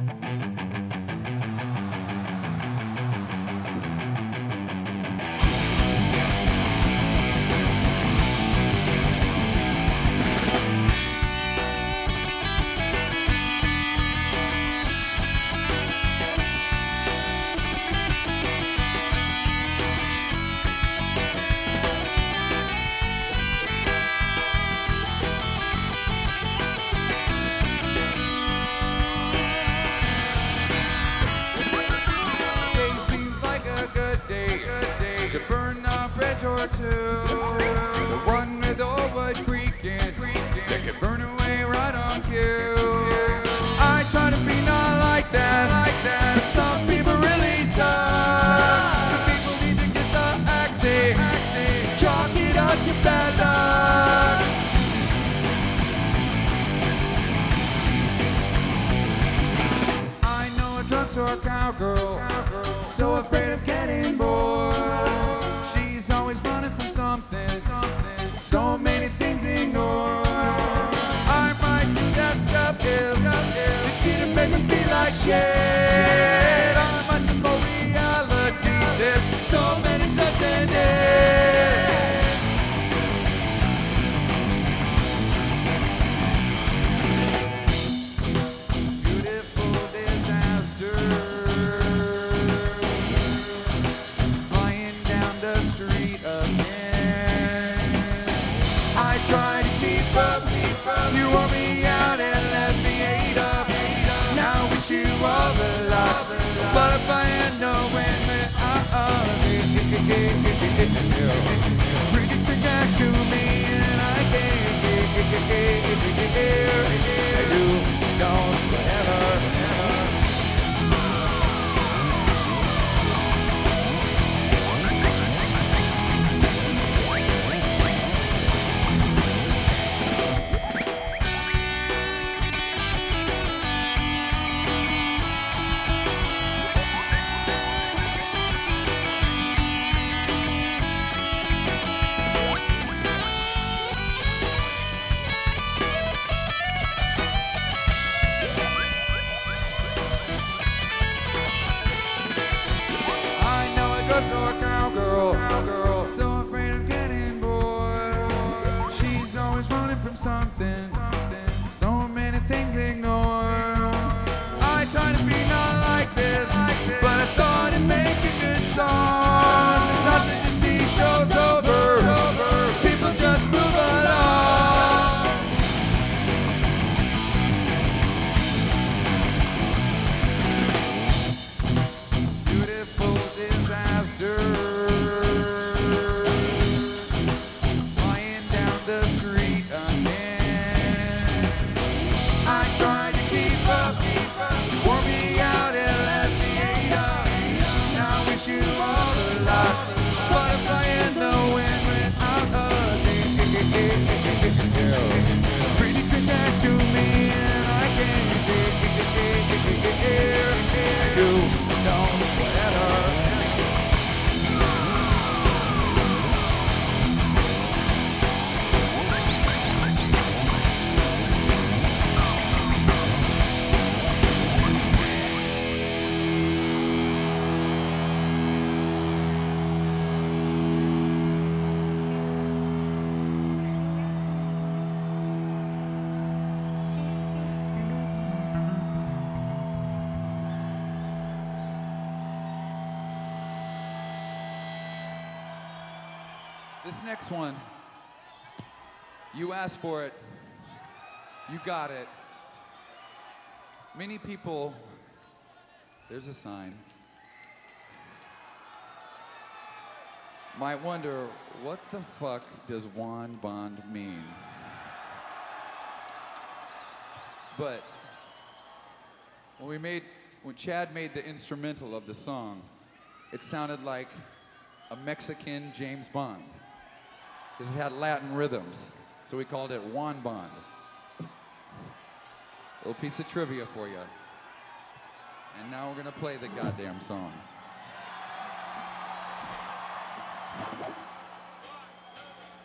Or two, the one with old wood creaking, that could burn away right on cue. I try to be not like that, but some people really suck. Some people need to get the axe, chalk it up to bad luck. I know a drugstore cowgirl, so afraid of getting bored. Always running from something, so many things ignored. I might do that stuff if it didn't make me feel like shit. I might support realities if so many times in it. Beautiful disaster. You wore me out and left me ate up. Now I wish you all the luck, but if I had no wind, bring it for cash to me and I can't. You don't forever. Or cowgirl, so afraid of getting bored. She's always running from something, so many things ignored. I try to be not like this, but I thought it'd make a good song. Nothing to see, show's over. People just move along. Beautiful disaster, flying down the street again. I tried to keep up, wore me out and left me ate up. Now I wish you all the luck, but if I had no wind without a pretty good cash to me and I can't do no whatever. This next one, you asked for it, you got it. Many people, there's a sign, might wonder, what the fuck does Juan Bond mean? But when Chad made the instrumental of the song, it sounded like a Mexican James Bond, because it had Latin rhythms, so we called it Juan Bond. Little piece of trivia for you. And now we're gonna play the goddamn song.